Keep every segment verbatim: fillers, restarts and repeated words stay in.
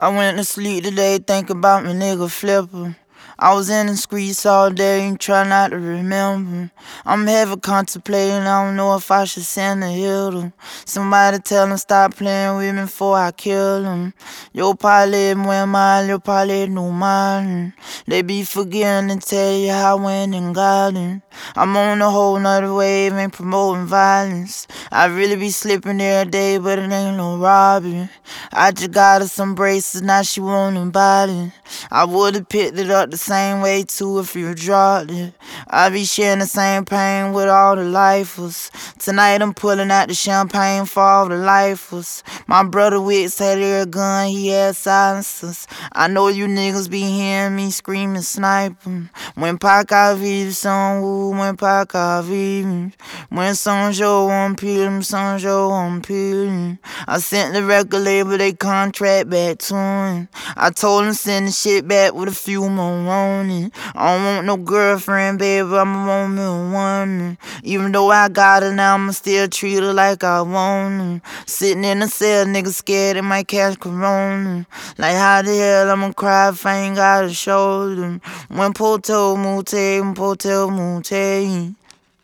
I went to sleep today thinking about my nigga Flipper. I was in the streets all day and try not to remember. I'm heavy contemplating, I don't know if I should send a hitter. Somebody tell him stop playing with me before I kill him. Yo probably muy mal, yo probably no mal. They be forgetting to tell you how I went and got it. I'm on a whole nother wave, ain't promoting violence. I really be slipping every day, but it ain't no robbing. I just got her some braces, now she wantin' body. I would've picked it up the same way too if you dropped it. I be sharing the same pain with all the lifers. Tonight I'm pulling out the champagne for all the lifers. My brother Wicks had a gun, he had silencers. I know you niggas be hearing me screaming sniping. When Paca vive son ou when Paca vive. When Sonjo on pile, Sonjo on pile. I sent the record label they contract back to him. I told him send the shit back with a few more on it. I don't want no girlfriend, baby, I'ma want me a woman. Even though I got her now, I'ma still treat her like I want her. Sitting in the cell, nigga scared it might catch corona. Like how the hell I'ma cry if I ain't got a shoulder? When Poto Mute, when Poto Mute.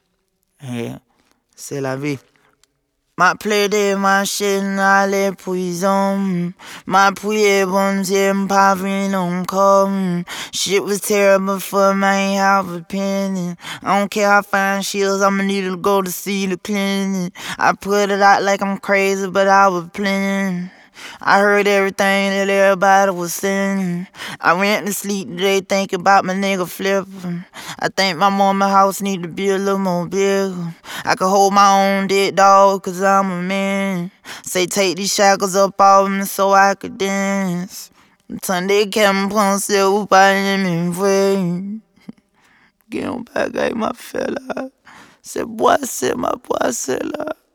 Yeah, c'est la vie. Ma plaide, ma chaîne à les prison. Ma prière, bon Dieu, m'pas venu encore. Shit was terrible for me, I ain't have a penny. I don't care how fine she is, I'ma need her to go to see the clinic. I put it out like I'm crazy, but I was playing. I heard everything that everybody was saying. I went to sleep today thinking about my nigga Flipper. I think my mama house need to be a little more bigger. I can hold my own dead dog cause I'm a man. Say take these shackles up off me so I could dance. Sunday came pensé ou pas les vrai. Get on back avec ma fella. C'est bois, c'est ma bois, c'est là.